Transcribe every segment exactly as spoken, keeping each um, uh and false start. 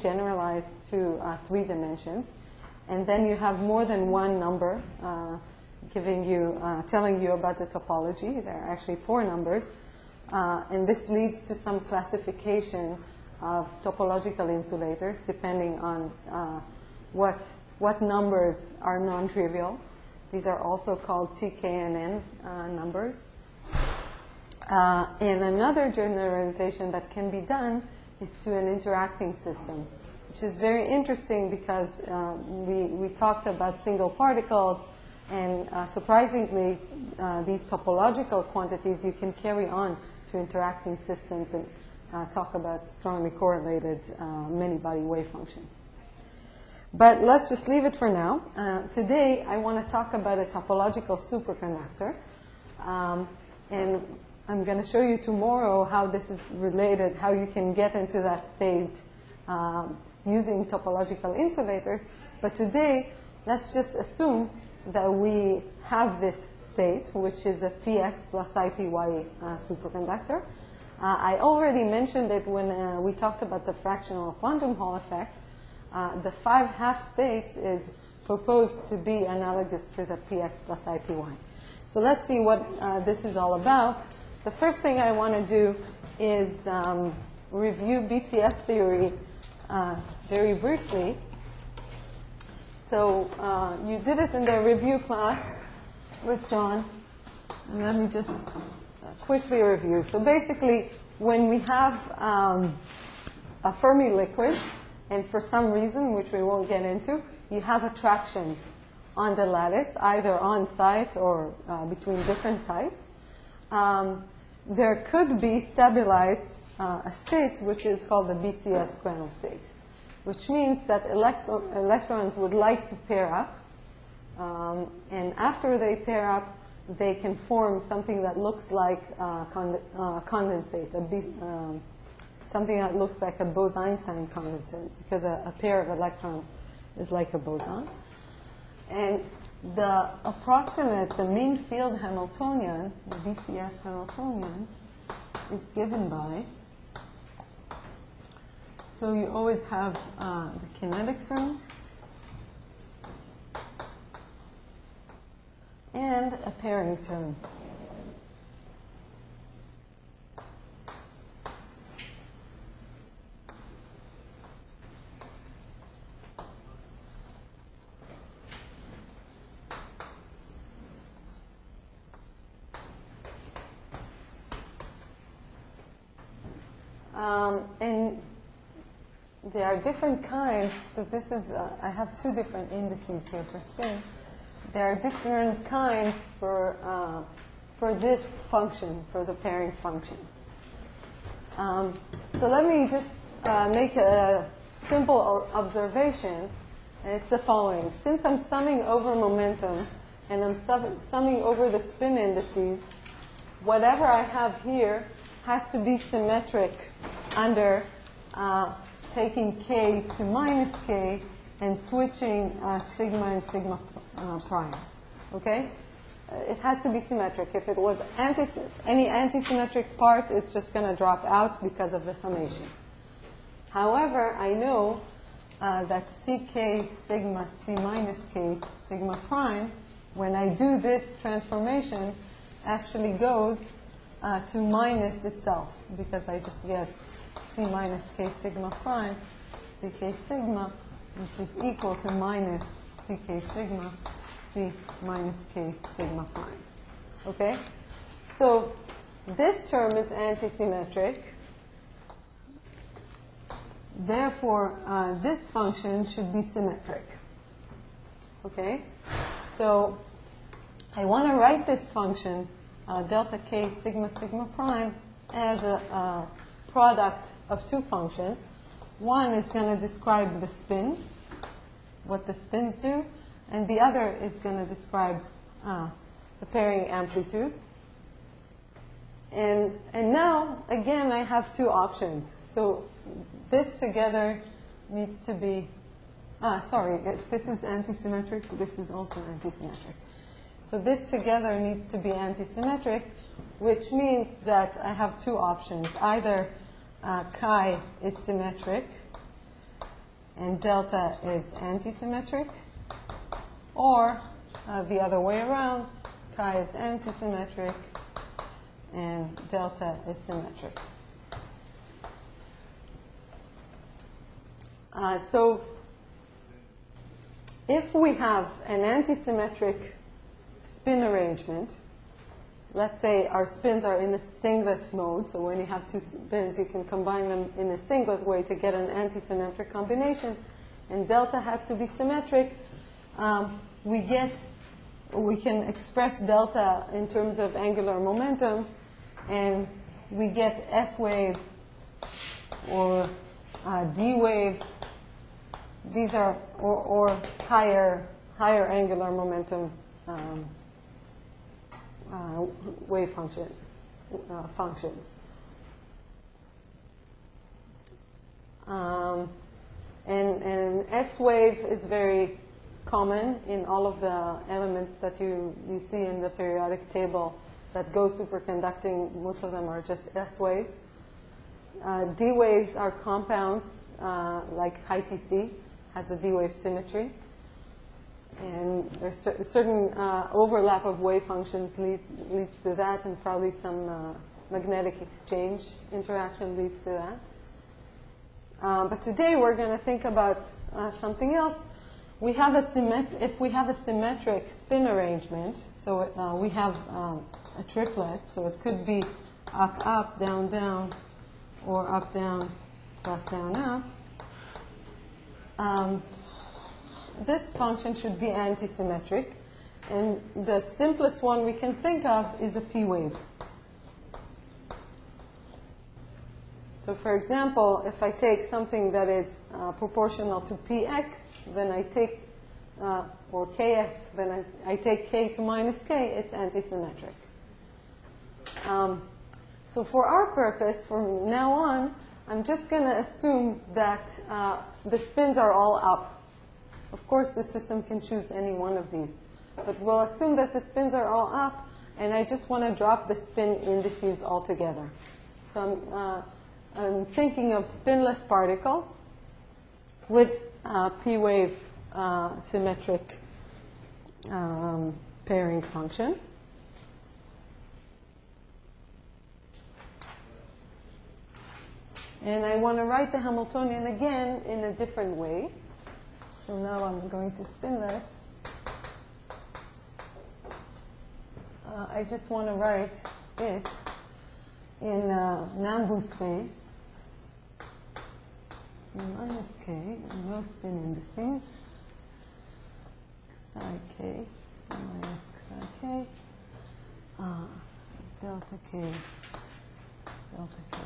generalized to uh, three dimensions. And then you have more than one number uh, giving you, uh, telling you about the topology. There are actually four numbers. Uh, and this leads to some classification of topological insulators depending on uh, what, what numbers are non-trivial. These are also called T, K, and N uh, numbers. Uh, and another generalization that can be done is to an interacting system, which is very interesting because uh, we, we talked about single particles, and uh, surprisingly, uh, these topological quantities you can carry on to interacting systems and uh, talk about strongly correlated uh, many-body wave functions. But let's just leave it for now. Uh, today, I want to talk about a topological superconductor. Um, and I'm going to show you tomorrow how this is related, how you can get into that state um, using topological insulators. But today, let's just assume that we have this state, which is a P X plus I P Y uh, superconductor. Uh, I already mentioned it when uh, we talked about the fractional quantum Hall effect. Uh, the five half states is proposed to be analogous to the P X plus I P Y. So let's see what uh, this is all about. The first thing I want to do is um, review B C S theory uh, very briefly. So uh, you did it in the review class with John. And let me just quickly review. So basically, when we have um, a Fermi liquid, and for some reason, which we won't get into, you have attraction on the lattice, either on site or uh, between different sites. Um, there could be stabilized uh, a state which is called the B C S Cranel state, which means that electro electrons would like to pair up. Um, and after they pair up, they can form something that looks like uh, con uh, condensate, a B um, something that looks like a Bose-Einstein condensate, because a, a pair of electrons is like a boson. And the approximate, the mean field Hamiltonian, the B C S Hamiltonian, is given by, so you always have uh, the kinetic term and a pairing term. Um, and there are different kinds. So this is, uh, I have two different indices here for spin. There are different kinds for, uh, for this function, for the pairing function. Um, so let me just uh, make a simple observation. And it's the following. Since I'm summing over momentum and I'm sum summing over the spin indices, whatever I have here has to be symmetric under uh, taking k to minus k and switching uh, sigma and sigma uh, prime. Okay? Uh, it has to be symmetric. If it was anti any anti-symmetric part, it's just going to drop out because of the summation. However, I know uh, that ck sigma c minus k sigma prime, when I do this transformation, actually goes Uh, to minus itself, because I just get c minus k sigma prime, ck sigma, which is equal to minus ck sigma, c minus k sigma prime. Okay? So this term is antisymmetric. Therefore, uh, this function should be symmetric. Okay? So I want to write this function Uh, delta k sigma sigma prime as a uh, product of two functions. One is going to describe the spin, what the spins do, and the other is going to describe uh, the pairing amplitude. And, and now, again, I have two options. So this together needs to be, ah, sorry, if this is antisymmetric, this is also antisymmetric. So this together needs to be antisymmetric, which means that I have two options. Either uh, chi is symmetric, and delta is antisymmetric, or uh, the other way around, chi is antisymmetric and delta is symmetric. Uh, so if we have an antisymmetric spin arrangement, let's say our spins are in a singlet mode, so when you have two spins, you can combine them in a singlet way to get an antisymmetric combination, and delta has to be symmetric, um, we get, we can express delta in terms of angular momentum, and we get S wave or uh, D wave. These are, or, or higher, higher angular momentum um, uh, wave function, uh, functions. Um, and, and S wave is very common in all of the elements that you, you see in the periodic table that go superconducting. Most of them are just S waves. Uh, D waves are compounds, uh, like high T C has a D wave symmetry. And there's cer certain uh, overlap of wave functions lead, leads to that, and probably some uh, magnetic exchange interaction leads to that. Um, but today we're going to think about uh, something else. We have a symmet if we have a symmetric spin arrangement, so uh, we have um, a triplet, so it could be up, up, down, down, or up, down, plus, down, up. Um, this function should be antisymmetric, and the simplest one we can think of is a P wave. So for example, if I take something that is uh, proportional to Px, then I take, uh, or Kx, then I, I take K to minus K, it's antisymmetric. Um, so for our purpose, from now on, I'm just going to assume that uh, the spins are all up. Of course, the system can choose any one of these. But we'll assume that the spins are all up, and I just want to drop the spin indices altogether. So I'm, uh, I'm thinking of spinless particles with uh, P-wave uh, symmetric um, pairing function. And I want to write the Hamiltonian again in a different way. So now I'm going to spin this. Uh, I just want to write it in uh, Nambu space. C minus K, no spin indices. Psi K minus psi K. Uh, delta K, delta K.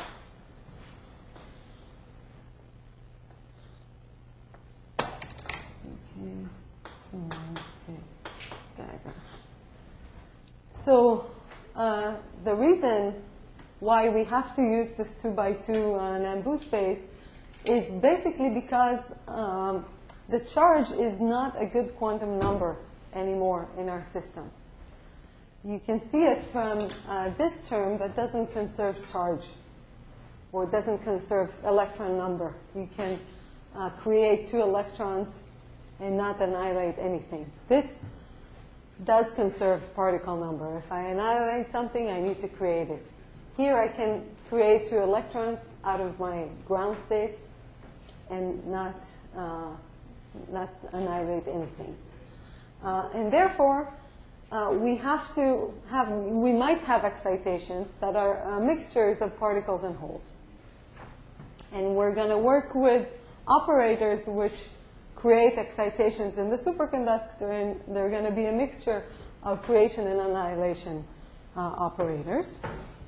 So uh, the reason why we have to use this two by two uh, Nambu space is basically because um, the charge is not a good quantum number anymore in our system. You can see it from uh, this term that doesn't conserve charge or doesn't conserve electron number. You can uh, create two electrons and not annihilate anything. This does conserve particle number. If I annihilate something, I need to create it. Here I can create two electrons out of my ground state and not, uh, not annihilate anything. Uh, and therefore, uh, we have to have, we might have excitations that are uh, mixtures of particles and holes. And we're going to work with operators which create excitations in the superconductor, and they're going to be a mixture of creation and annihilation uh, operators.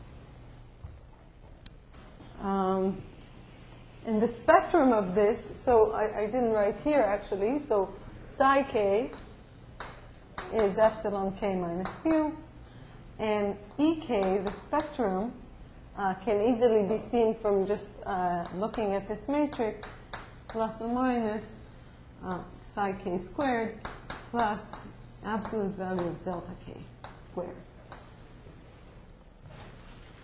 Um, in the spectrum of this, so I, I didn't write here actually, so psi k is epsilon k minus mu, and E K, the spectrum, uh, can easily be seen from just uh, looking at this matrix, plus or minus Uh, psi k squared plus absolute value of delta k squared.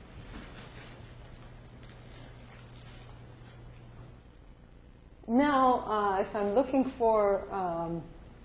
Now, now, uh, if I'm looking for um,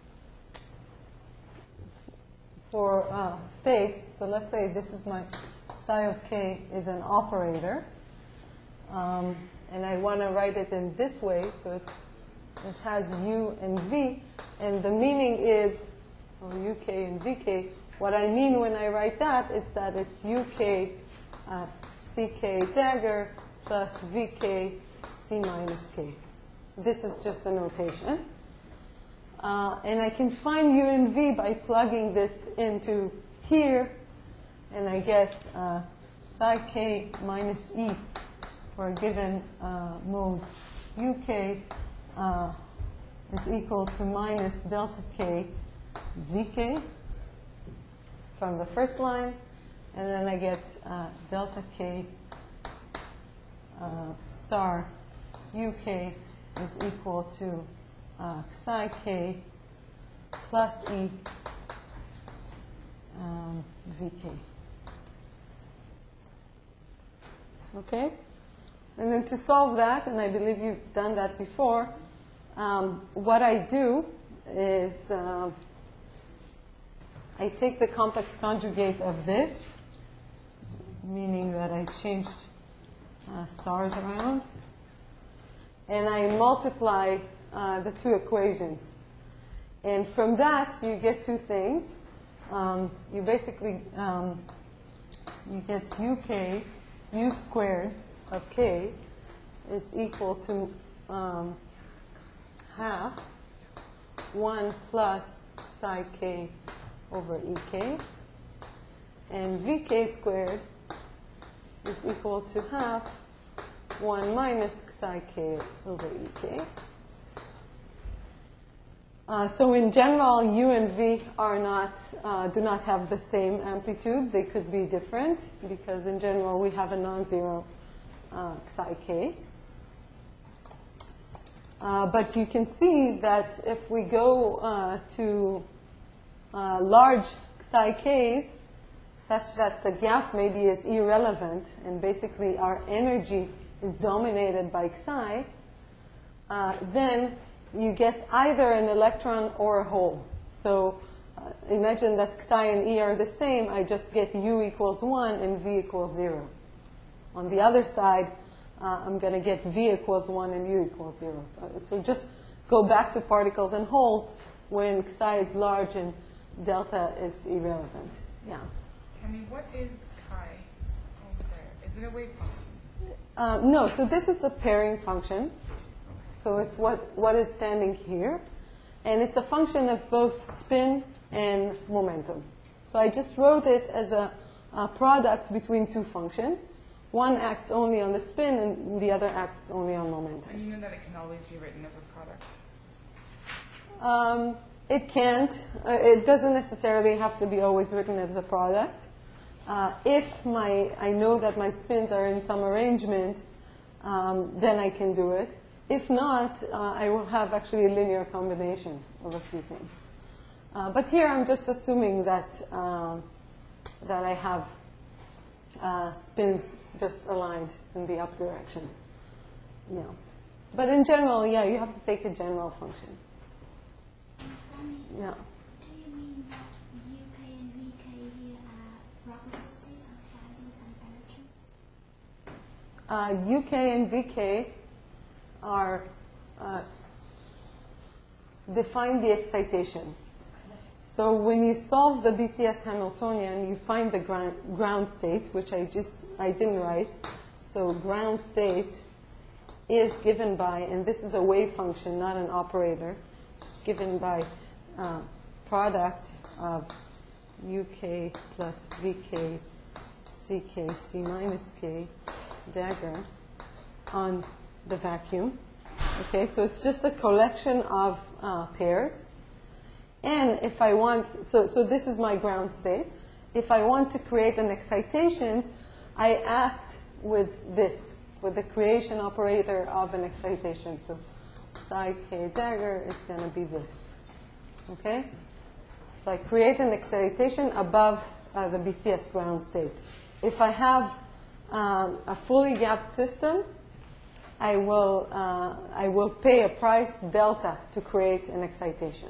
for uh, states, so let's say this is my psi of k is an operator, um, and I want to write it in this way, so it, it has u and v, and the meaning is, or uk and vk, what I mean when I write that is that it's uk uh, ck dagger plus vk c minus k. This is just a notation. Uh, and I can find u and v by plugging this into here, and I get uh, psi k minus e for a given uh, mode uk uh, is equal to minus delta k vk from the first line, and then I get uh, delta k uh, star uk is equal to uh, psi k plus e um, vk. Okay? And then to solve that, and I believe you've done that before, um, what I do is uh, I take the complex conjugate of this, meaning that I change uh, stars around, and I multiply uh, the two equations. And from that, you get two things. Um, you basically, um, you get uk, u squared of k is equal to um, half one plus psi k over ek, and vk squared is equal to half one minus psi k over ek. Uh, so in general, u and v are not, uh, do not have the same amplitude. They could be different because in general we have a non-zero uh, psi k. Uh, but you can see that if we go uh, to uh, large psi k's, such that the gap maybe is irrelevant and basically our energy is dominated by psi, uh, then you get either an electron or a hole. So uh, imagine that psi and e are the same. I just get u equals one and v equals zero. On the other side, uh, I'm going to get v equals one and u equals zero. So, so just go back to particles and holes when psi is large and delta is irrelevant. Yeah. Tell me, what is chi over there? Is it a wave function? Uh, no, so this is the pairing function. So it's what, what is standing here. And it's a function of both spin and momentum. So I just wrote it as a, a product between two functions. One acts only on the spin, and the other acts only on momentum. And you know that it can always be written as a product? Um, it can't. Uh, it doesn't necessarily have to be always written as a product. Uh, if my, I know that my spins are in some arrangement, um, then I can do it. If not, uh, I will have actually a linear combination of a few things. Uh, but here I'm just assuming that, uh, that I have uh, spins just aligned in the up direction. Yeah. But in general, yeah, you have to take a general function. Yeah. Do you mean that U K and V K here are probability of finding an energy? Uh, U K and V K are uh, define the excitation. So when you solve the B C S Hamiltonian, you find the ground, ground state, which I just I didn't write. So ground state is given by, and this is a wave function, not an operator. It's given by uh, product of U K plus V K, C K, C minus K, dagger on the vacuum. Okay, so it's just a collection of uh, pairs. And if I want, so, so this is my ground state. If I want to create an excitation, I act with this, with the creation operator of an excitation. So psi k dagger is going to be this. Okay? So I create an excitation above uh, the B C S ground state. If I have um, a fully gapped system, I will, uh, I will pay a price, delta, to create an excitation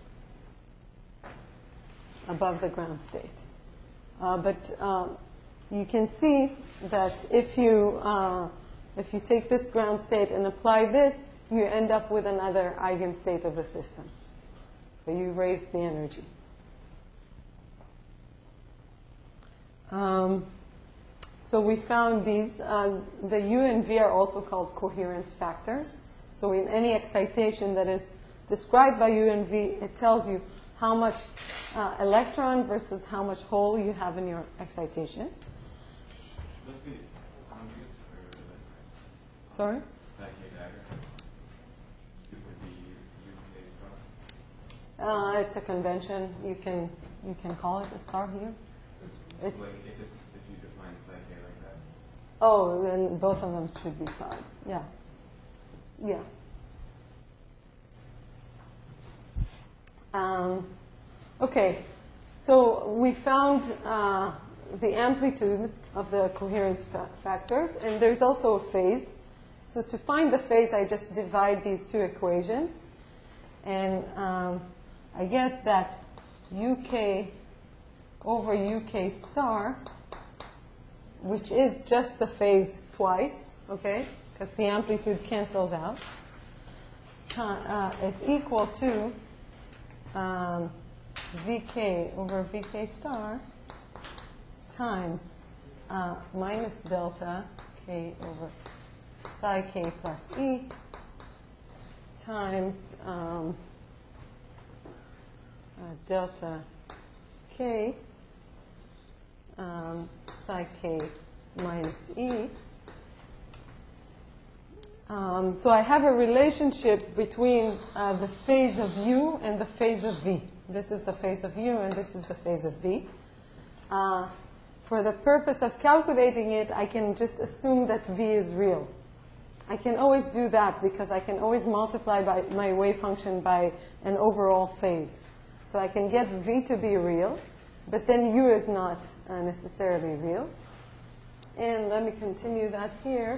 above the ground state. Uh, but um, you can see that if you, uh, if you take this ground state and apply this, you end up with another eigenstate of the system. But you raise the energy. Um, so we found these. Uh, the U and V are also called coherence factors. So in any excitation that is described by U and V, it tells you how much uh, electron versus how much hole you have in your excitation. Sorry? Uh, it's a convention. You can you can call it a star here. It's like if it's if you define psi k like that. Oh, then both of them should be starred. Yeah. Yeah. Um, okay. So we found uh, the amplitude of the coherence fa factors, and there's also a phase. So to find the phase, I just divide these two equations, and um, I get that U K over U K star, which is just the phase twice, okay, because the amplitude cancels out, uh, is equal to um, V K over V K star times uh, minus delta K over psi K plus E times um, uh, delta K um, psi K minus E. Um, so I have a relationship between uh, the phase of U and the phase of V. This is the phase of U and this is the phase of V. Uh, for the purpose of calculating it, I can just assume that V is real. I can always do that because I can always multiply by my wave function by an overall phase. So I can get V to be real, but then U is not uh, necessarily real. And let me continue that here.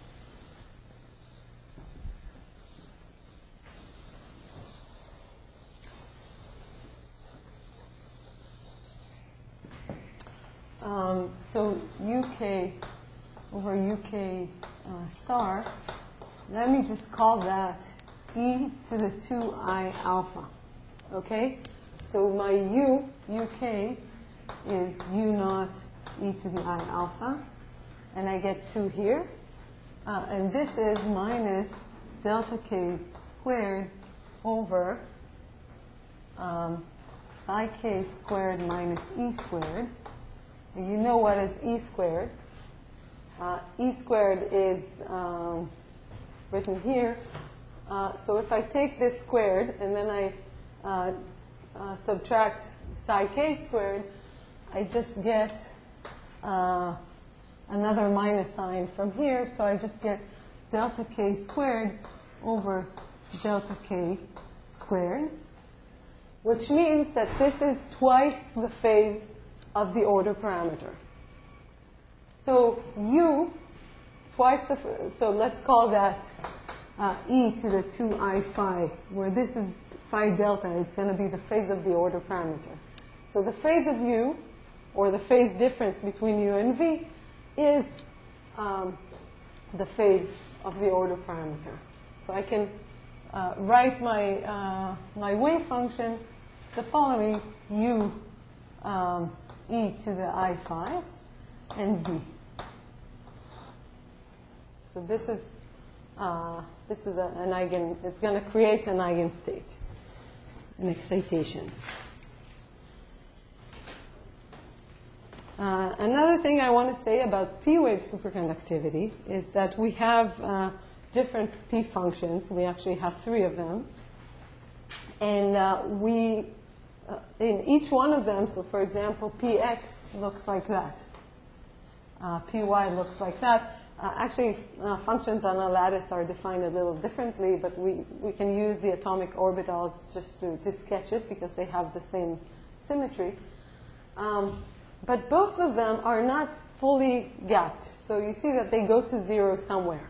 Um, so U K over U K uh, star, let me just call that e to the two I alpha. Okay? So my U, U K, is U naught e to the I alpha. And I get two here. Uh, and this is minus delta K squared over um, psi K squared minus E squared. And you know what is E squared. Uh, e squared is um, written here. Uh, so if I take this squared and then I uh, uh, subtract psi K squared, I just get uh, another minus sign from here. So I just get delta K squared over delta K squared, which means that this is twice the phase of the order parameter. So U, twice the, so let's call that uh, e to the two I phi, where this is phi delta is going to be the phase of the order parameter. So the phase of U, or the phase difference between U and V, is um, the phase of the order parameter. So I can uh, write my, uh, my wave function as the following: U um, e to the I phi and V. So this is uh, this is a, an eigen. It's going to create an eigenstate, an excitation. Uh, another thing I want to say about p-wave superconductivity is that we have uh, different p functions. We actually have three of them, and uh, we uh, in each one of them. So, for example, px looks like that. Uh, py looks like that. Uh, actually, uh, functions on a lattice are defined a little differently, but we, we can use the atomic orbitals just to, to sketch it because they have the same symmetry. Um, but both of them are not fully gapped. So you see that they go to zero somewhere.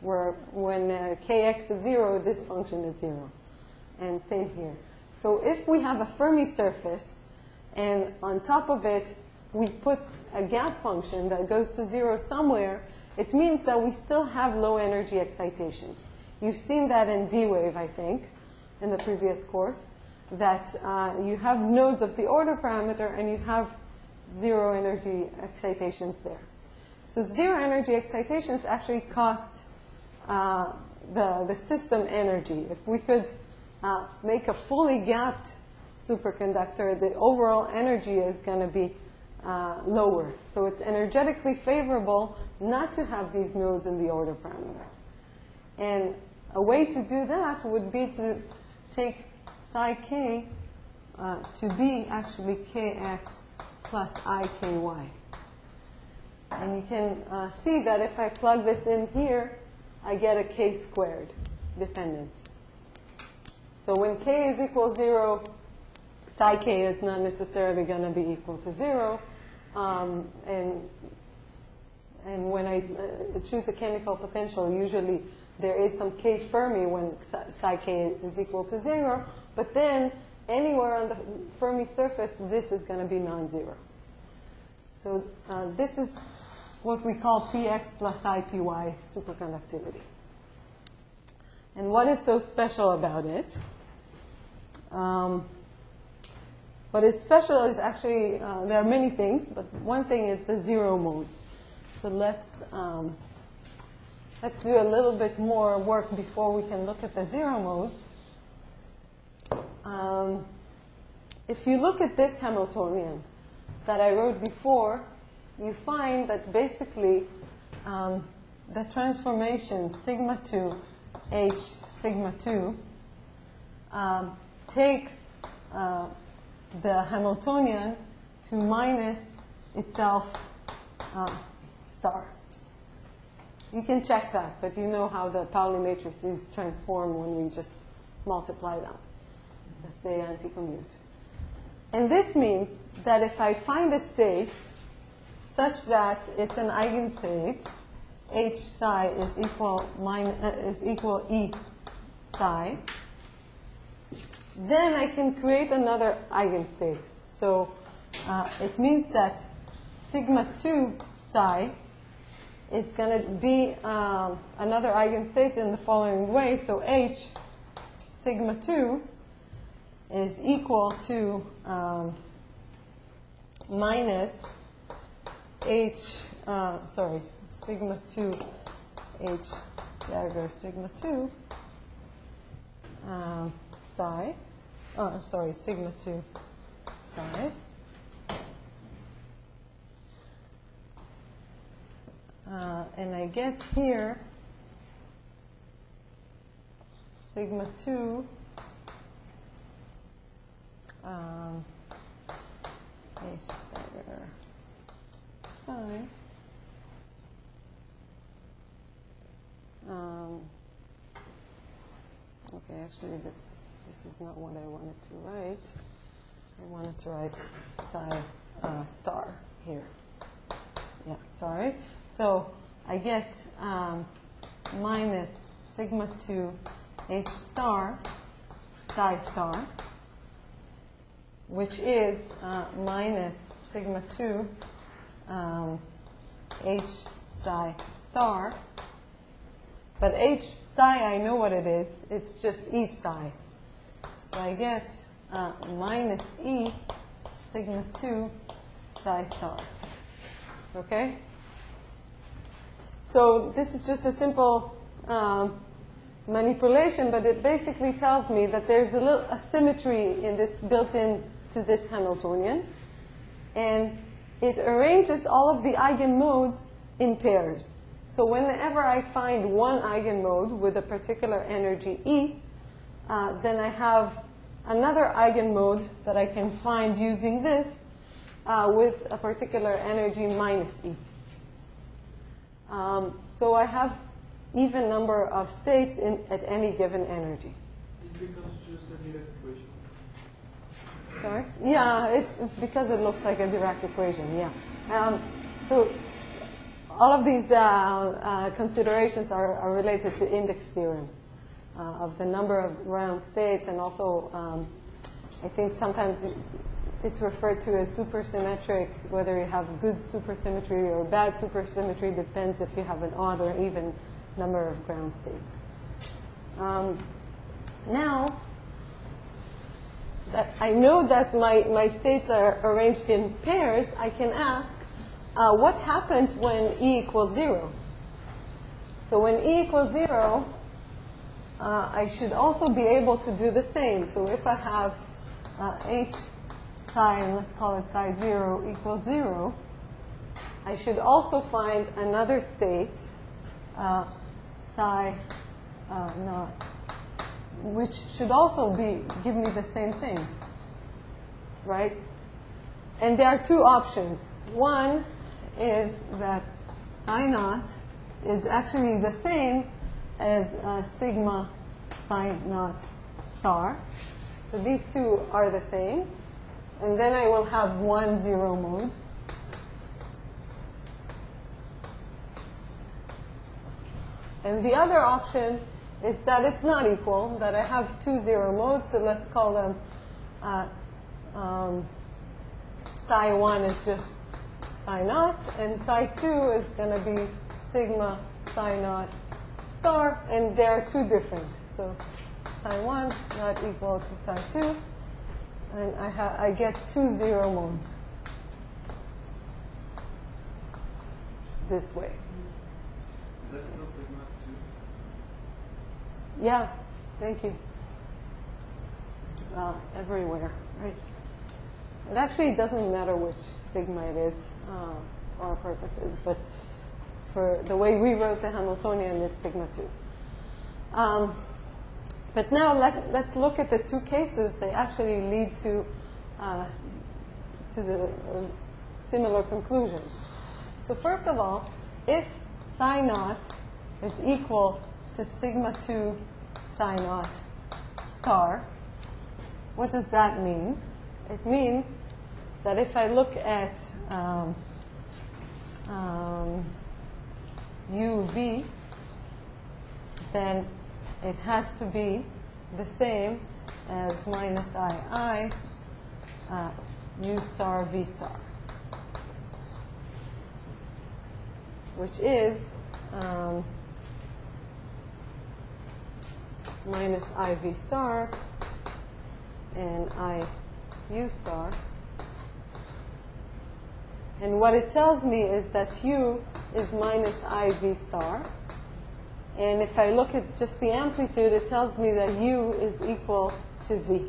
where when uh, kx is zero, this function is zero. And same here. So if we have a Fermi surface, and on top of it, we put a gap function that goes to zero somewhere, it means that we still have low energy excitations. You've seen that in D-Wave, I think, in the previous course, that uh, you have nodes of the order parameter and you have zero energy excitations there. So zero energy excitations actually cost uh, the, the system energy. If we could uh, make a fully gapped superconductor, the overall energy is going to be uh, lower. So it's energetically favorable not to have these nodes in the order parameter. And a way to do that would be to take psi k uh, to be actually kx plus I ky. And you can uh, see that if I plug this in here, I get a k squared dependence. So when k is equal to zero, psi k is not necessarily going to be equal to zero. Um, and, and when I uh, choose a chemical potential, usually there is some k Fermi when psi k is equal to zero. But then anywhere on the Fermi surface, this is going to be non-zero. So uh, this is what we call px plus I py superconductivity. And what is so special about it? Um, what is special is actually, uh, there are many things, but one thing is the zero modes. So let's, um, let's do a little bit more work before we can look at the zero modes. Um, if you look at this Hamiltonian that I wrote before, you find that basically um, the transformation sigma two h sigma two um, takes uh, the Hamiltonian to minus itself uh, star. You can check that, but you know how the Pauli matrices transform when we just multiply them. That's the anti-commute. And this means that if I find a state such that it's an eigenstate, h psi is equal, minus, uh, is equal e psi, then I can create another eigenstate. So uh, it means that sigma two psi is going to be um, another eigenstate in the following way. So h sigma two is equal to um, minus h, uh, sorry, sigma two h dagger sigma two uh, psi, oh, sorry, sigma two psi. Uh, and I get here sigma two um, h dagger psi. Um, okay, actually, this this is not what I wanted to write. I wanted to write psi uh, star here. Yeah, sorry. So I get um, minus sigma two h star psi star, which is uh, minus sigma two um, h psi star. But h psi, I know what it is. It's just e psi. So I get uh, minus e sigma two psi star. Okay? So this is just a simple um, manipulation, but it basically tells me that there's a little asymmetry in this built in to this Hamiltonian. And it arranges all of the eigenmodes in pairs. So whenever I find one eigenmode with a particular energy E, uh, then I have another eigenmode that I can find using this uh, with a particular energy minus E. Um, so I have even number of states in, at any given energy. It becomes just a Dirac equation. Sorry? Yeah, it's, it's because it looks like a Dirac equation, yeah. Um, so all of these uh, uh, considerations are, are related to index theorem uh, of the number of round states, and also um, I think sometimes it's referred to as supersymmetric. Whether you have good supersymmetry or bad supersymmetry depends if you have an odd or even number of ground states. Um, now that I know that my, my states are arranged in pairs, I can ask, uh, what happens when E equals zero? So when E equals zero, uh, I should also be able to do the same. So if I have uh, H psi, let's call it psi zero equals zero, I should also find another state, uh, psi uh, naught, which should also be give me the same thing, right? And there are two options. One is that psi naught is actually the same as uh, sigma psi naught star. So these two are the same. And then I will have one zero mode. And the other option is that it's not equal, that I have two zero modes, so let's call them uh, um, psi one is just psi naught, and psi two is going to be sigma psi naught star, and they're two different. So psi one not equal to psi two, and I, ha I get two zero modes this way. Is that still sigma two? Yeah, thank you. Uh, everywhere, right? It actually doesn't matter which sigma it is uh, for our purposes, but for the way we wrote the Hamiltonian, it's sigma two. Um, but now let, let's look at the two cases. They actually lead to uh, to the uh, similar conclusions. So first of all, if psi naught is equal to sigma two psi naught star, what does that mean? It means that if I look at um, um, U V, then it has to be the same as minus I I uh, U star V star, which is um, minus I V star and I U star. And what it tells me is that U is minus I V star. And if I look at just the amplitude, it tells me that U is equal to V.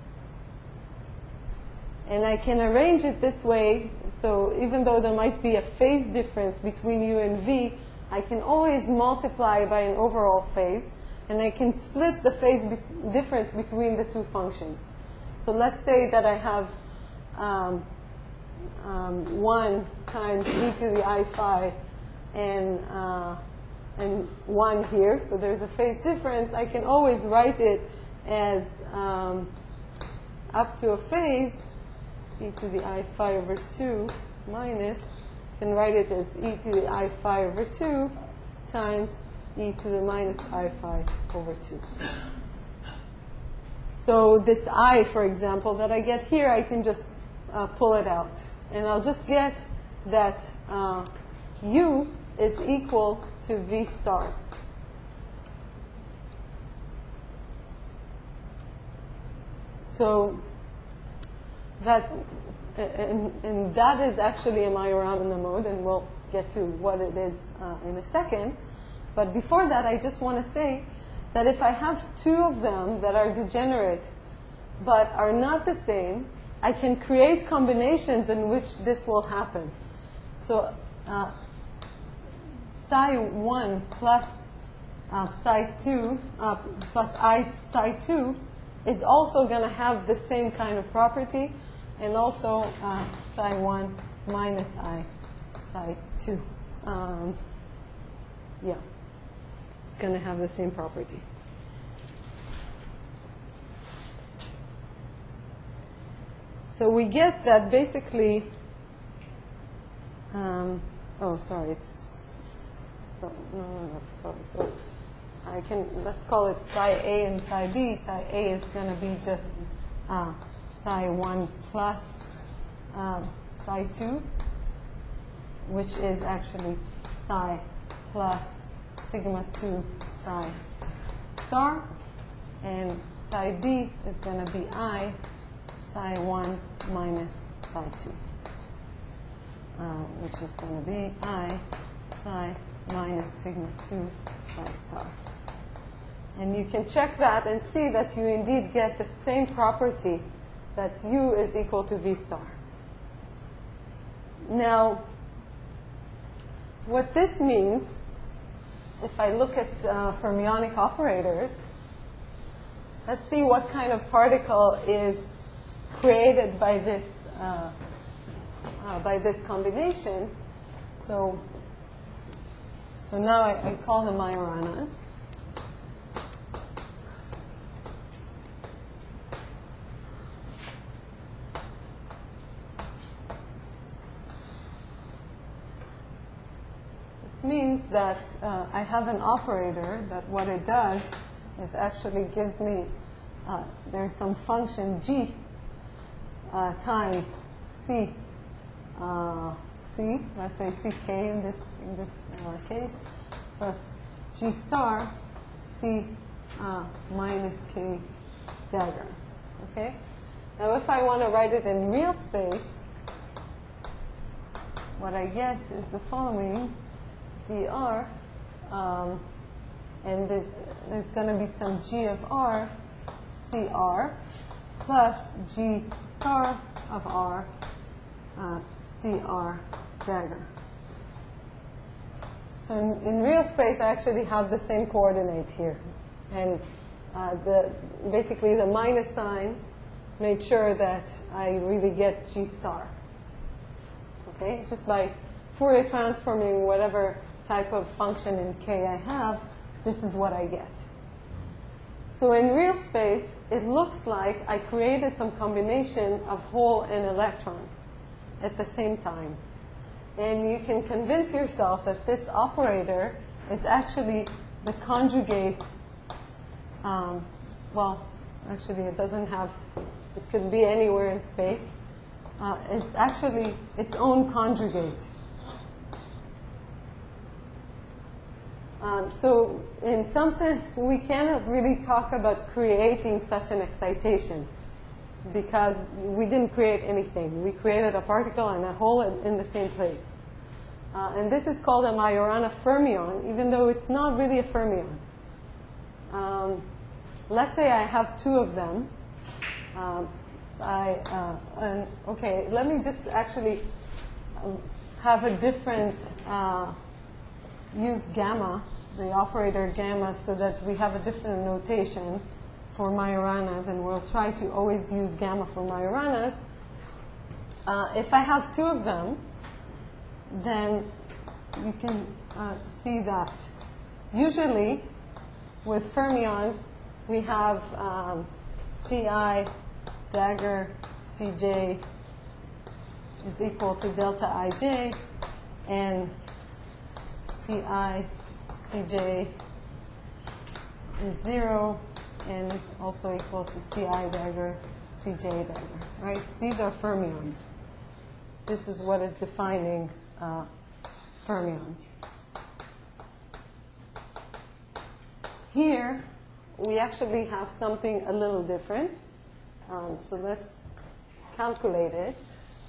And I can arrange it this way. So even though there might be a phase difference between U and V, I can always multiply by an overall phase. And I can split the phase be difference between the two functions. So let's say that I have um, um, one times e to the I phi and, uh, and one here. So there's a phase difference. I can always write it as um, up to a phase, e to the I phi over two minus, I can write it as e to the I phi over two times e to the minus I phi over two. So this I, for example, that I get here, I can just uh, pull it out. And I'll just get that uh, U is equal to V star. So that, and, and that is actually a Majorana mode, and we'll get to what it is uh, in a second. But before that, I just want to say that if I have two of them that are degenerate but are not the same, I can create combinations in which this will happen. So uh, psi one plus uh, psi two uh, plus I psi two is also going to have the same kind of property, and also uh, psi one minus I psi two. Um, yeah. It's going to have the same property. So we get that basically, um, oh, sorry, it's no, no, no, sorry. So I can, let's call it psi A and psi B. Psi A is going to be just uh, psi one plus um, psi two, which is actually psi plus sigma two psi star. And psi B is going to be I psi one minus psi two, uh, which is going to be I psi minus sigma two psi star. And you can check that and see that you indeed get the same property, that U is equal to V star. Now, what this means, if I look at uh, fermionic operators, let's see what kind of particle is created by this uh, uh, by this combination. So, so now I, I call them Majoranas. This means that uh, I have an operator that what it does is actually gives me, uh, there's some function g uh, times c, uh, c, let's say ck in this, in this uh, case, plus g star c uh, minus k dagger. Okay? Now if I want to write it in real space, what I get is the following, dr, um, and this, there's going to be some g of r, cr, plus g star of r, uh, cr dagger. So in, in real space, I actually have the same coordinate here. And uh, the, basically the minus sign made sure that I really get g star. Okay? Just by Fourier transforming whatever type of function in k I have, this is what I get. So in real space, it looks like I created some combination of hole and electron at the same time. And you can convince yourself that this operator is actually the conjugate, um, well, actually it doesn't have, it could be anywhere in space. Uh, it's actually its own conjugate. Um, so in some sense, we cannot really talk about creating such an excitation because we didn't create anything. We created a particle and a hole in, in the same place. Uh, and this is called a Majorana fermion, even though it's not really a fermion. Um, let's say I have two of them. Um, I, uh, and, okay, let me just actually um, have a different, uh, use gamma, the operator gamma, so that we have a different notation for Majoranas, and we'll try to always use gamma for Majoranas. Uh, if I have two of them, then you can uh, see that usually with fermions we have um, Ci dagger Cj is equal to delta Ij, and Ci Cj is zero and is also equal to Ci dagger Cj dagger, right? These are fermions. This is what is defining uh, fermions. Here, we actually have something a little different. Um, so let's calculate it.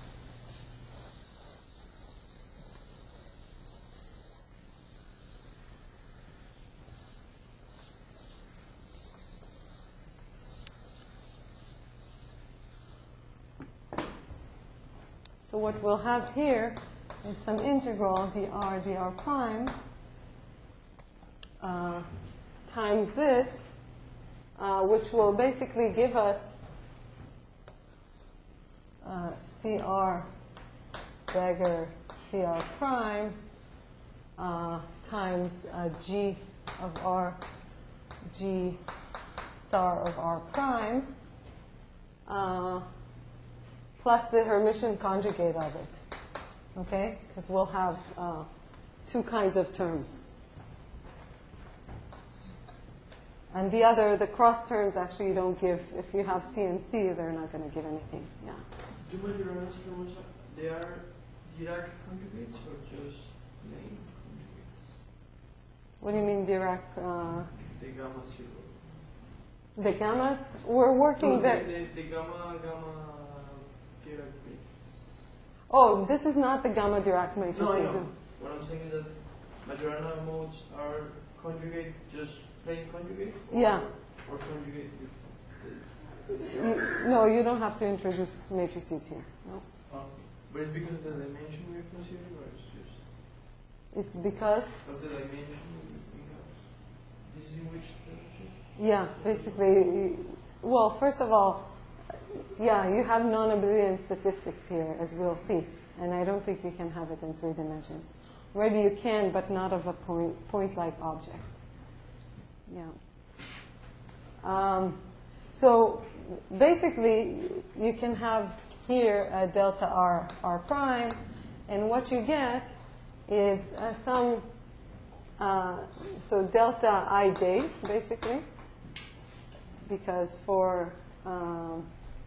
So what we'll have here is some integral dr dr prime uh, times this, uh, which will basically give us uh, Cr dagger Cr prime uh, times uh, G of R, G star of R prime, uh, plus the Hermitian conjugate of it, okay? Because we'll have uh, two kinds of terms. And the other, the cross terms, actually you don't give, if you have C and C, they're not going to give anything. Yeah. Do Majorana's terms, they are Dirac conjugates or just name conjugates? What do you mean Dirac? Uh, The gamma zero. the gammas? We're working No, there. the, the, the gamma, gamma Dirac matrix. Oh, this is not the gamma Dirac matrix. No, I is know. it? What I'm saying is that Majorana modes are conjugate, just plain conjugate? Or, Yeah. Or conjugate with You, no, you don't have to introduce matrices here. No. the, um, but it's because of the dimension we're considering, or it's just It's because, of the dimension we have? This is in which dimension? yeah, basically, you- well, first of all, yeah, you have non-abelian statistics here, as we'll see, and I don't think you can have it in three dimensions. Maybe you can, but not of a point, point-like object. Yeah. Um, so basically, you can have here a delta r r prime, and what you get is uh, some, uh, so delta ij, basically, because for um,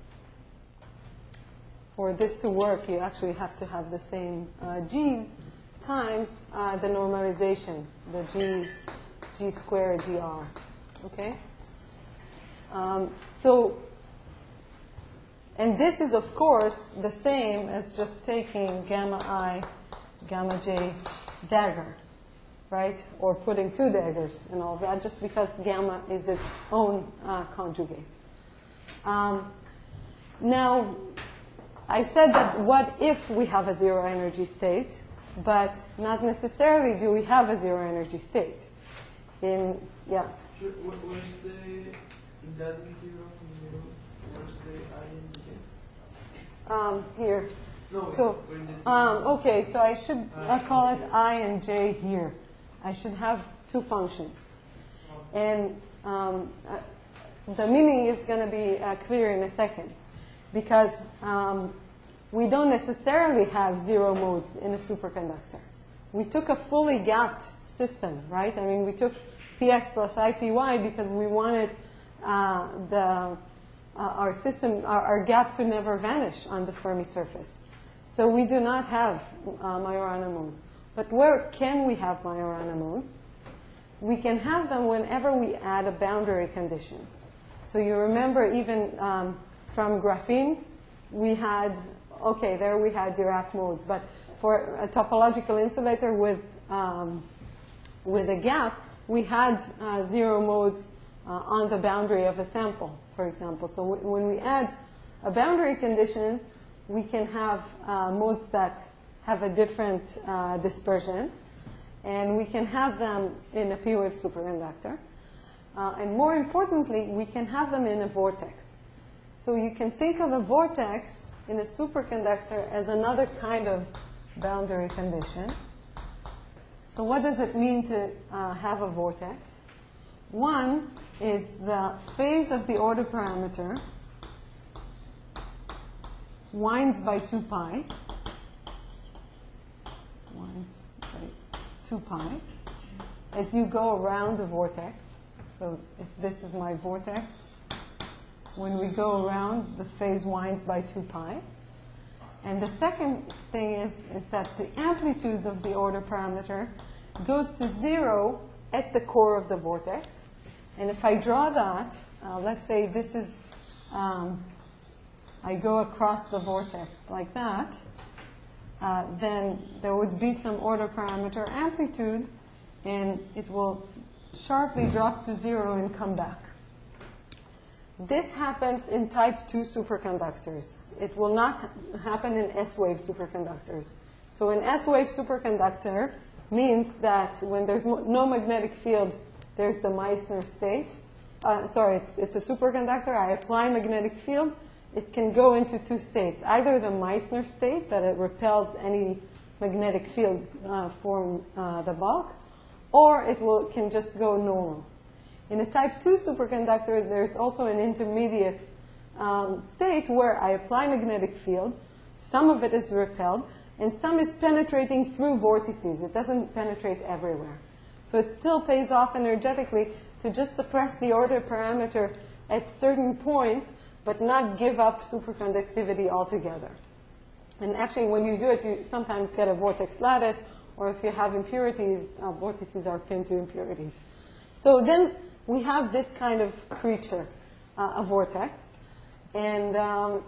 for this to work, you actually have to have the same uh, g's times uh, the normalization, the g, g squared dr, okay? Um, so, and this is, of course, the same as just taking gamma I, gamma j dagger, right? Or putting two daggers and all that, just because gamma is its own uh, conjugate. Um, now, I said that what if we have a zero energy state, but not necessarily do we have a zero energy state. In, yeah. Sure, where, where's the, in that integral from zero, where's the I and j? Um, here. No, So, where did um, okay, so I should uh, call it I and j here. I should have two functions. And um, uh, the meaning is going to be uh, clear in a second. Because um, we don't necessarily have zero modes in a superconductor. We took a fully gapped system, right? I mean, we took px plus ipy because we wanted uh, the, uh, our system, our, our gap to never vanish on the Fermi surface. So we do not have uh, Majorana modes. But where can we have Majorana modes? We can have them whenever we add a boundary condition. So you remember even um, from graphene, we had, okay, there we had Dirac modes. But for a topological insulator with, um, with a gap, we had uh, zero modes uh, on the boundary of a sample, for example. So w when we add a boundary conditions, we can have uh, modes that have a different uh, dispersion. And we can have them in a p-wave superconductor. Uh, and more importantly, we can have them in a vortex. So you can think of a vortex in a superconductor as another kind of boundary condition. So what does it mean to uh, have a vortex? One is the phase of the order parameter winds by two pi. Winds by two pi as you go around the vortex. So if this is my vortex, when we go around, the phase winds by two pi. And the second thing is, is that the amplitude of the order parameter goes to zero at the core of the vortex. And if I draw that, uh, let's say this is, um, I go across the vortex like that, uh, then there would be some order parameter amplitude, and it will sharply drop to zero and come back. This happens in type two superconductors. It will not ha happen in S-wave superconductors. So an S-wave superconductor means that when there's no magnetic field, there's the Meissner state. Uh, sorry, it's, it's a superconductor. I apply magnetic field. It can go into two states. Either the Meissner state, that it repels any magnetic field uh, from uh, the bulk, or it will, can just go normal. In a type two superconductor, there's also an intermediate um, state where I apply magnetic field. Some of it is repelled, and some is penetrating through vortices. It doesn't penetrate everywhere. So it still pays off energetically to just suppress the order parameter at certain points, but not give up superconductivity altogether. And actually, when you do it, you sometimes get a vortex lattice, or if you have impurities, uh, vortices are pinned to impurities. So then we have this kind of creature, uh, a vortex. And um,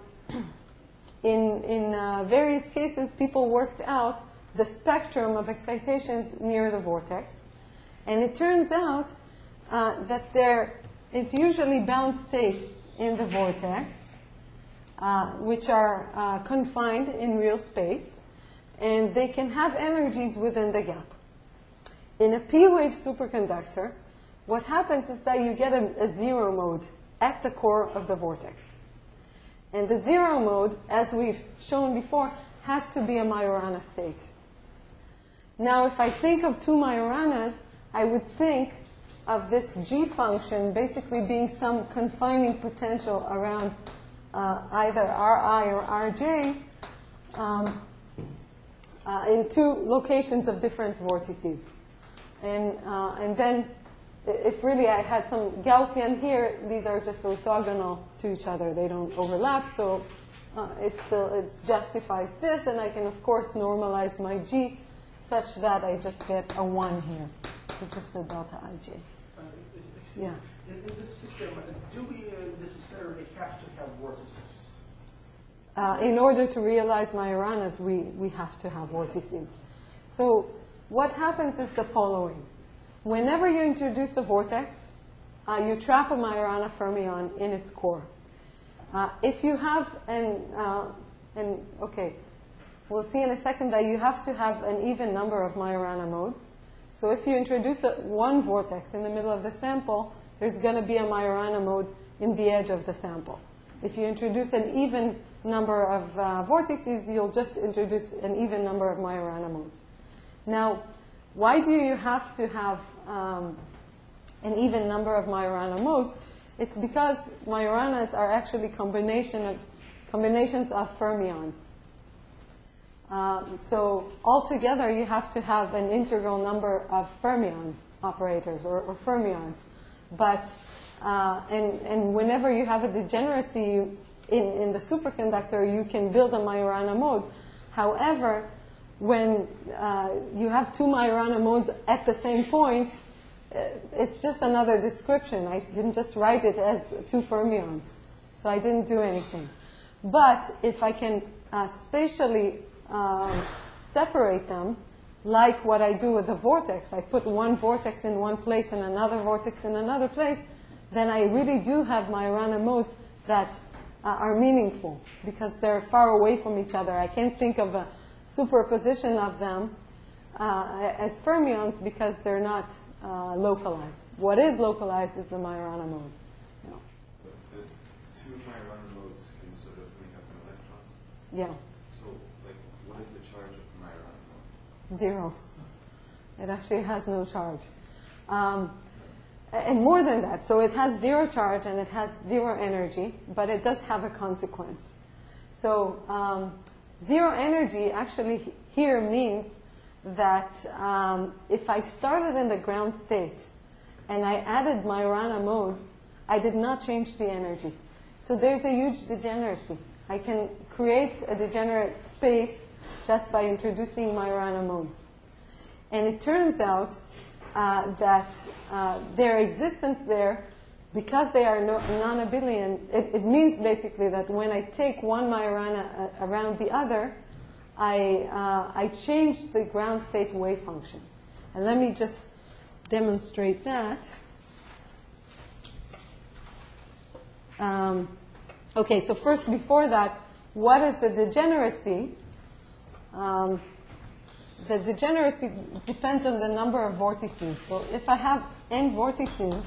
in, in uh, various cases, people worked out the spectrum of excitations near the vortex. And it turns out uh, that there is usually bound states in the vortex, uh, which are uh, confined in real space, and they can have energies within the gap. In a P-wave superconductor, what happens is that you get a, a zero mode at the core of the vortex. And the zero mode, as we've shown before, has to be a Majorana state. Now, if I think of two Majoranas, I would think of this G function basically being some confining potential around uh, either Ri or Rj um, uh, in two locations of different vortices. And, uh, and then if really I had some Gaussian here, these are just orthogonal to each other. They don't overlap, so uh, it still it justifies this, and I can, of course, normalize my G such that I just get a one here. So just a delta Ij. Uh, Yeah. In, in this system, uh, do we uh, necessarily have to have vortices? Uh, in order to realize Majoranas, we, we have to have vortices. So what happens is the following. Whenever you introduce a vortex, uh, you trap a Majorana fermion in its core. Uh, if you have an, uh, an, okay, we'll see in a second that you have to have an even number of Majorana modes. So if you introduce a, one vortex in the middle of the sample, there's going to be a Majorana mode in the edge of the sample. If you introduce an even number of uh, vortices, you'll just introduce an even number of Majorana modes. Now, why do you have to have um, an even number of Majorana modes? It's because Majoranas are actually combination of, combinations of fermions. Um, so altogether, you have to have an integral number of fermion operators or, or fermions. But uh, and, and whenever you have a degeneracy you, in, in the superconductor, you can build a Majorana mode. However, when uh, you have two Majorana modes at the same point, uh, it's just another description. I didn't just write it as two fermions. So I didn't do anything. But if I can uh, spatially um, separate them, like what I do with the vortex, I put one vortex in one place and another vortex in another place, then I really do have Majorana modes that uh, are meaningful because they're far away from each other. I can't think of a superposition of them uh, as fermions because they're not uh, localized. What is localized is the Majorana mode. You know. The two Majorana modes can sort of make up an electron. Yeah, So, like, what is the charge of the Majorana mode? zero. It actually has no charge. Um, and more than that, so it has zero charge and it has zero energy, but it does have a consequence. So um, zero energy actually here means that um, if I started in the ground state and I added Majorana modes, I did not change the energy. So there's a huge degeneracy. I can create a degenerate space just by introducing Majorana modes. And it turns out uh, that uh, their existence there, because they are no, non-abelian, it, it means basically that when I take one Majorana uh, around the other, I, uh, I change the ground state wave function. And let me just demonstrate that. Um, okay, so first, before that, what is the degeneracy? Um, the degeneracy depends on the number of vortices. So if I have n vortices,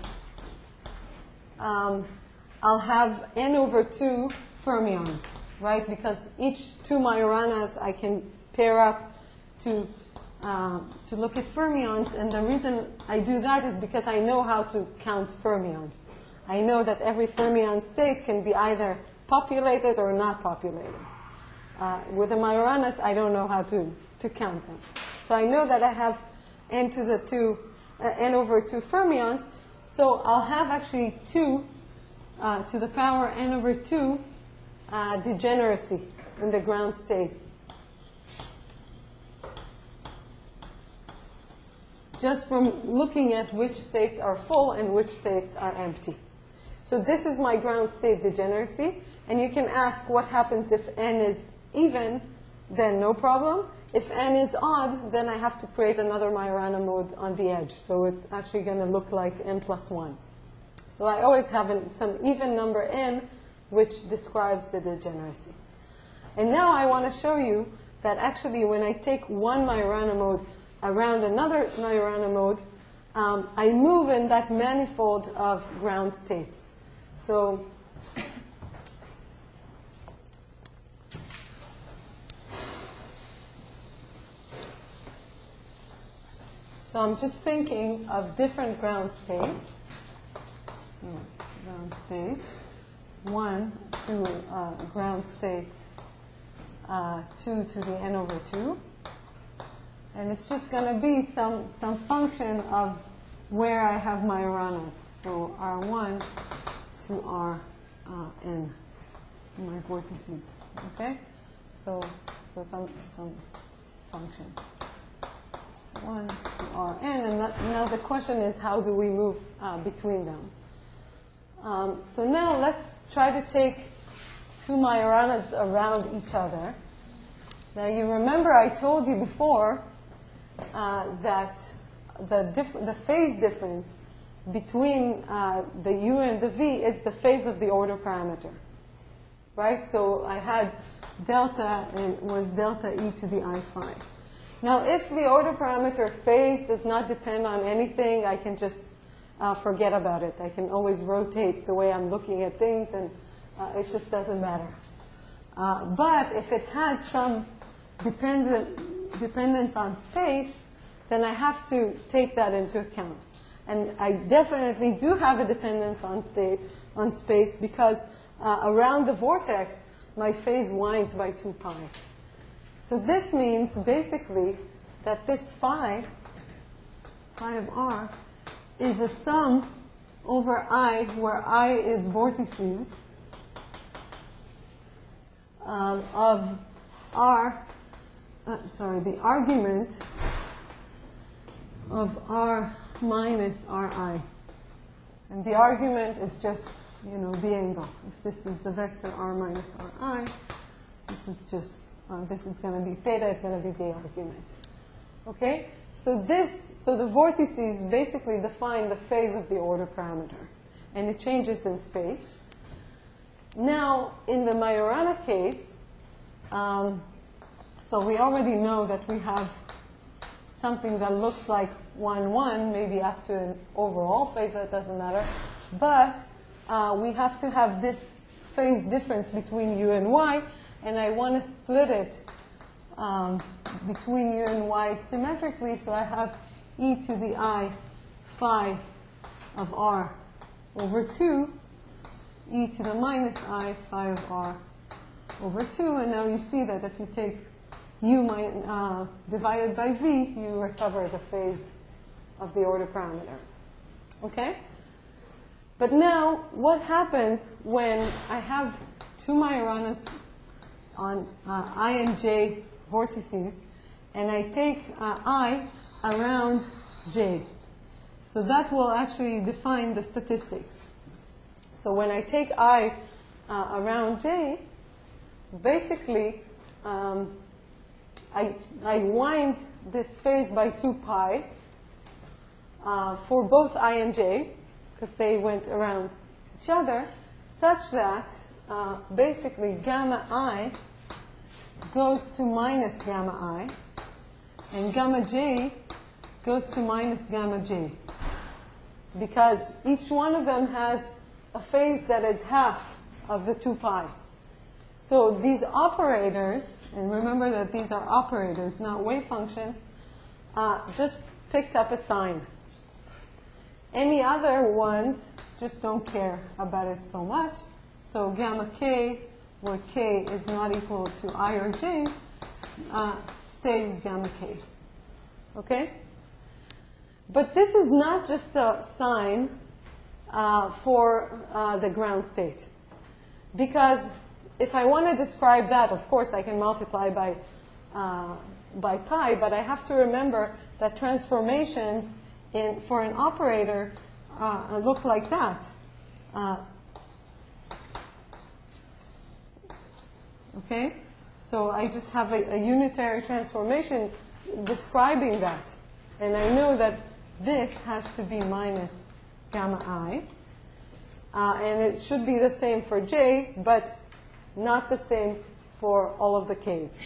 um, I'll have n over two fermions, right? Because each two Majoranas I can pair up to, uh, to look at fermions. And the reason I do that is because I know how to count fermions. I know that every fermion state can be either populated or not populated. Uh, with the Majoranas, I don't know how to, to count them. So I know that I have n to the two, uh, n over two fermions. So I'll have actually two uh, to the power n over two uh, degeneracy in the ground state. Just from looking at which states are full and which states are empty. So this is my ground state degeneracy. And you can ask what happens if n is even, then no problem. If n is odd, then I have to create another Majorana mode on the edge. So it's actually going to look like n plus one. So I always have an, some even number n, which describes the degeneracy. And now I want to show you that actually when I take one Majorana mode around another Majorana mode, um, I move in that manifold of ground states. So So I'm just thinking of different ground states. So ground states, one to uh, ground states, uh, two to the n over two. And it's just going to be some, some function of where I have Majoranas. So R one to R uh, n, my vortices. Okay? So, so some, some function. one to R n. And that, now the question is, how do we move uh, between them? Um, so now let's try to take two Majoranas around each other. Now you remember I told you before uh, that the, diff the phase difference between uh, the u and the v is the phase of the order parameter. Right? So I had delta and was delta e to the I phi. Now, if the order parameter phase does not depend on anything, I can just uh, forget about it. I can always rotate the way I'm looking at things, and uh, it just doesn't matter. Uh, but if it has some dependent, dependence on space, then I have to take that into account. And I definitely do have a dependence on state, on space, because uh, around the vortex, my phase winds by two pi. So this means basically that this phi, phi of r, is a sum over I, where I is vortices, um, of r, uh, sorry, the argument of r minus ri. And the argument is just, you know, the angle. If this is the vector r minus ri, this is just Uh, this is going to be, theta is going to be the argument. Okay? So this, so the vortices basically define the phase of the order parameter. And it changes in space. Now, in the Majorana case, um, so we already know that we have something that looks like one, one, maybe up to an overall phase, that doesn't matter. But uh, we have to have this phase difference between u and y. And I want to split it um, between u and y symmetrically, so I have e to the I phi of r over two, e to the minus I phi of r over two. And now you see that if you take u my, uh, divided by v, you recover the phase of the order parameter. Okay? But now, what happens when I have two Majoranas on uh, I and j vortices, and I take uh, I around j? So that will actually define the statistics. So when I take I uh, around j, basically um, I, I wind this phase by two pi uh, for both I and j, because they went around each other, such that Uh, basically gamma I goes to minus gamma I, and gamma j goes to minus gamma j, because each one of them has a phase that is half of the two pi. So these operators, and remember that these are operators, not wave functions, uh, just picked up a sign. Any other ones just don't care about it so much. So gamma k, where k is not equal to I or j, uh, stays gamma k. Okay? But this is not just a sign uh, for uh, the ground state. Because if I want to describe that, of course, I can multiply by, uh, by pi, but I have to remember that transformations in, for an operator uh, look like that. Uh, okay? So I just have a, a unitary transformation describing that. And I know that this has to be minus gamma I. Uh, and it should be the same for j, but not the same for all of the k's.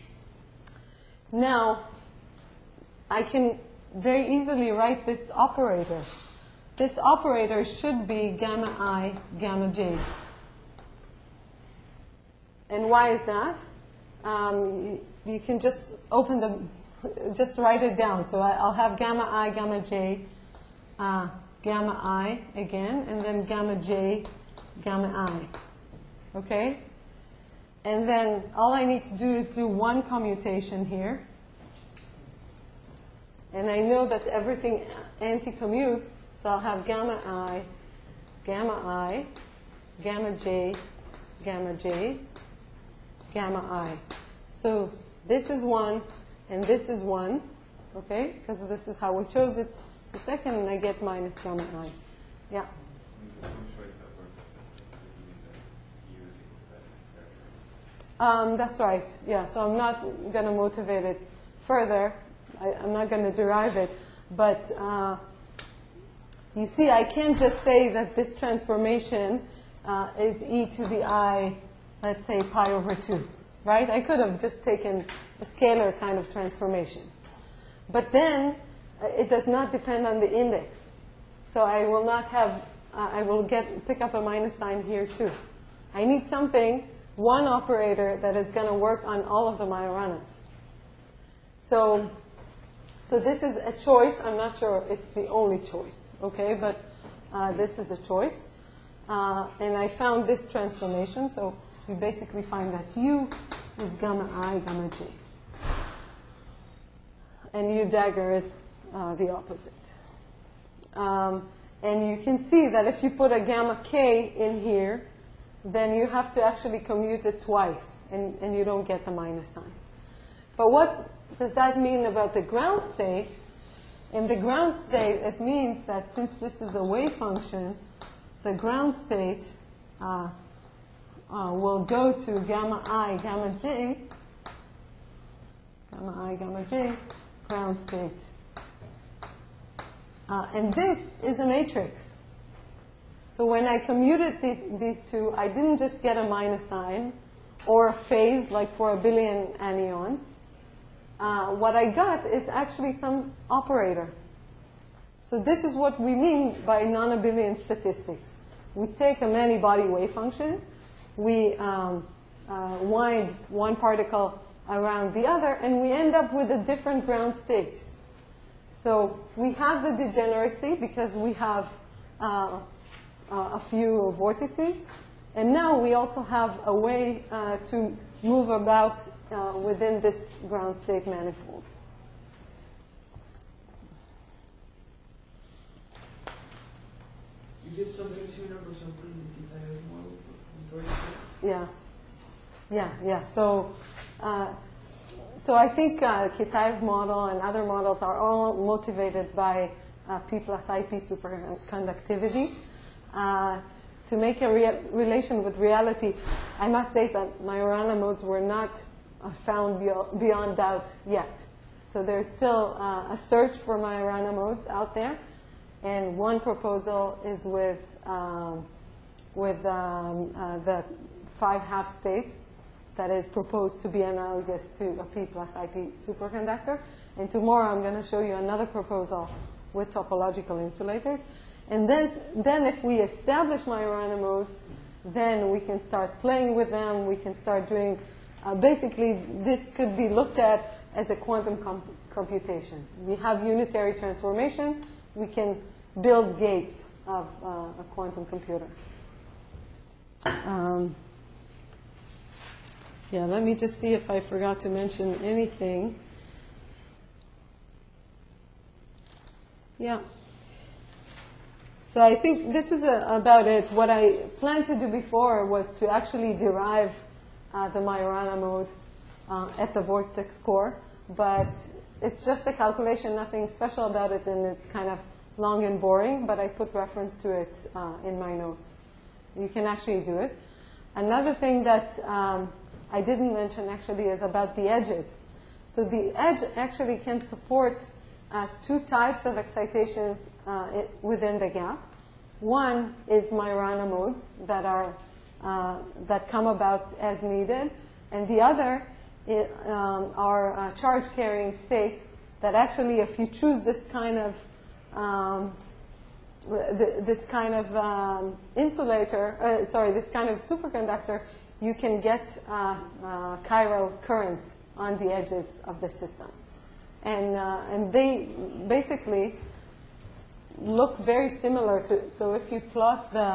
Now, I can very easily write this operator. This operator should be gamma I, gamma j. And why is that? Um, you, you can just open the, just write it down. So I, I'll have gamma I, gamma j, uh, gamma I again, and then gamma j, gamma I. Okay? And then all I need to do is do one commutation here. And I know that everything anti-commutes, so I'll have gamma I, gamma I, gamma j, gamma j, gamma I. So this is one, and this is one, okay? Because this is how we chose it. The second, and I get minus gamma I. Yeah? There's some choice that works, but that doesn't mean that you think that necessarily. Um, that's right. Yeah, so I'm not going to motivate it further. I, I'm not going to derive it. But uh, you see, I can't just say that this transformation uh, is e to the I, let's say, pi over two. Right? I could have just taken a scalar kind of transformation. But then uh, it does not depend on the index. So I will not have, uh, I will get pick up a minus sign here too. I need something, one operator that is going to work on all of the Majoranas. So, so this is a choice. I'm not sure it's the only choice, okay? But uh, this is a choice. Uh, and I found this transformation. So you basically find that U is gamma I, gamma j. And U dagger is uh, the opposite. Um, and you can see that if you put a gamma k in here, then you have to actually commute it twice, and, and you don't get the minus sign. But what does that mean about the ground state? In the ground state, it means that since this is a wave function, the ground state uh, uh, will go to gamma I, gamma j, gamma I, gamma j, ground state. Uh, and this is a matrix. So when I commuted these, these two, I didn't just get a minus sign or a phase like for a billion anyons. Uh, what I got is actually some operator. So this is what we mean by non-abelian statistics. We take a many-body wave function, we um, uh, wind one particle around the other, and we end up with a different ground state. So we have the degeneracy because we have uh, uh, a few vortices. And now we also have a way uh, to move about uh, within this ground state manifold. You give some extra for example, in the entire model. Yeah. Yeah, yeah. So, uh, so I think uh, Kitaev model and other models are all motivated by uh, P plus I P superconductivity. Uh, to make a rea relation with reality, I must say that Majorana modes were not uh, found beyond, beyond doubt yet. So there's still uh, a search for Majorana modes out there. And one proposal is with, um, with um, uh, the five half states that is proposed to be analogous to a P plus I P superconductor. And tomorrow I'm going to show you another proposal with topological insulators. And then, then if we establish Majorana modes, then we can start playing with them. We can start doing, uh, basically, this could be looked at as a quantum comp computation. We have unitary transformation. We can build gates of uh, a quantum computer. Um, yeah, let me just see if I forgot to mention anything. Yeah. So I think this is a, about it. What I planned to do before was to actually derive uh, the Majorana mode uh, at the vortex core, but it's just a calculation, nothing special about it, and it's kind of long and boring, but I put reference to it uh, in my notes. You can actually do it. Another thing that um, I didn't mention actually is about the edges. So the edge actually can support uh, two types of excitations uh, it, within the gap. One is Majorana modes that are uh, that come about as needed, and the other is, um, are uh, charge-carrying states that actually, if you choose this kind of um, th this kind of um, insulator, uh, sorry, this kind of superconductor, you can get uh, uh, chiral currents on the edges of the system. And, uh, and they basically look very similar to, so if you plot the,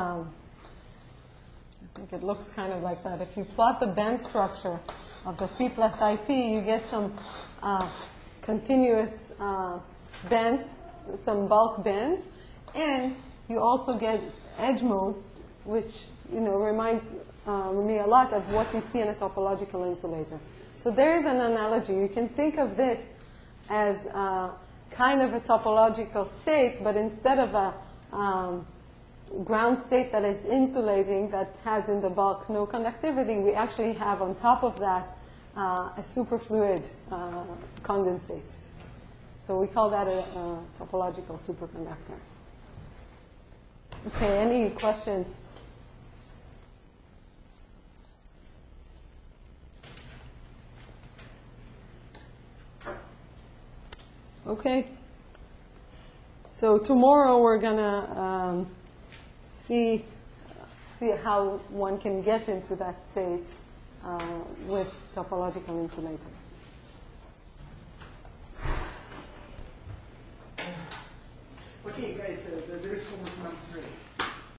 I think it looks kind of like that. If you plot the band structure of the P plus I P, you get some uh, continuous uh, bands, some bulk bands, and you also get edge modes, which you know reminds uh, me a lot of what you see in a topological insulator. So there is an analogy. You can think of this as uh, kind of a topological state, but instead of a um, ground state that is insulating, that has in the bulk no conductivity, we actually have on top of that uh, a superfluid uh, condensate. So we call that a, a topological superconductor. Okay, any questions? Okay. So tomorrow we're gonna um, see see how one can get into that state uh, with topological insulators. Okay, guys, uh, there is homework number three.